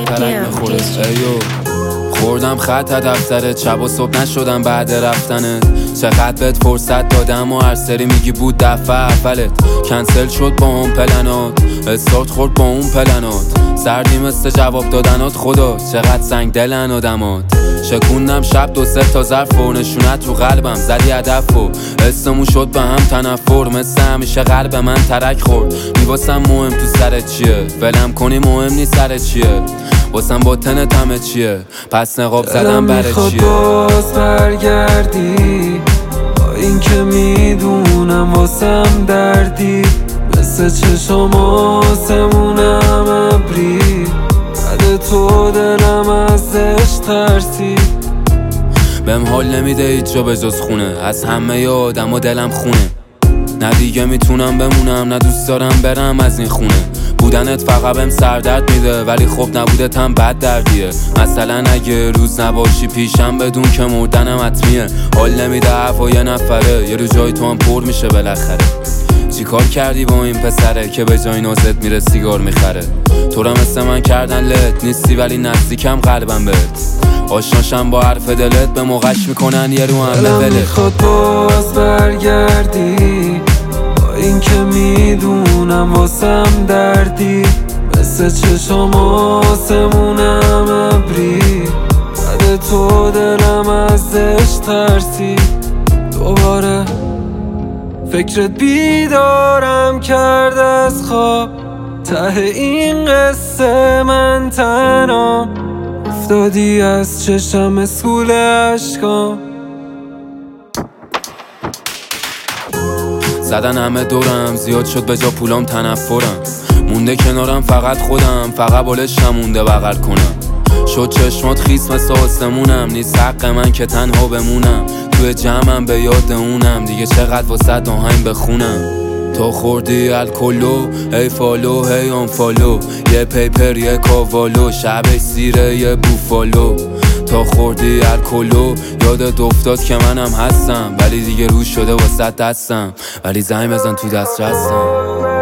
ترک میخوره. ایو خوردم خط دفترت، شب و صبح نشدم بعد رفتنت. چقدر بهت فرصت دادم و هر سری میگی بود دفعه اولت. کنسل شد با اون پلنات، استارت خورد با اون پلنات. سردی مثل جواب دادنات، خدا چقدر سنگ دلن آدمات. شکوندم شب 2-3 تا ظرف و نشونت رو قلبم زدی هدف و اسمو شد به هم تنفر. مثل همیشه قلب من ترک خورد. میواسم مهم تو سرت چیه، ولم کنی مهم نی سرت چیه. واسم با تنت همه چیه، پس نقاب زدم برای چیه. میخواد باز برگردی با این که میدونم واسم دردی. مثل چشم آسمونم ابری، بعد تو دلم ازش ترسی. بهم حال نمیده هیچ جا به جز خونه، از همه آدم و دلم خونه. نه دیگه میتونم بمونم، نه دوست دارم برم از این خونه. بودنت فقط بهم سردرد میده، ولی خب نبودت هم بد دردیه. مثلا اگه روز نباشی پیشم بدون که مردنم حتمیه. حال نمیده هوا یه نفره، یه رو جای تو هم پر میشه بالاخره. چی کار کردی با این پسره که به جای نازت میره سیگار میخره. تو را مثل من کردن لت نیستی ولی نزدیکم قلبم بهت. آشناشم با حرف دلت به موقعش میکنن یه رو هم لولت. میخواد باز برگردی با این که میدونم واسم دردی. مثل چشم آسمونم ابری، بعد تو دلم ازش ترسی. دوباره فکرت بیدارم کرد از خواب، ته این قصه من تنها افتادی از چشم اسکول عشقام. زدن همه دورم، زیاد شد به جا پولام تنفرم. مونده کنارم فقط خودم، فقط بالش نمونده بغل کنم. شد چشمات خیس مثل آسمونم، نیست حق من که تنها بمونم. توی جمعم به یاد اونم، دیگه چقدر واسه آهنگ بخونم. تو خوردی الکلو، هی فالو هی آن فالو. یه پیپر یه کاوالو، شب سیره یه بوفالو. تا خوردی الکلو یادت افتاد که منم هستم، ولی دیگه روش شده واسه دستم. ولی زنگ بزن تو دسترسم.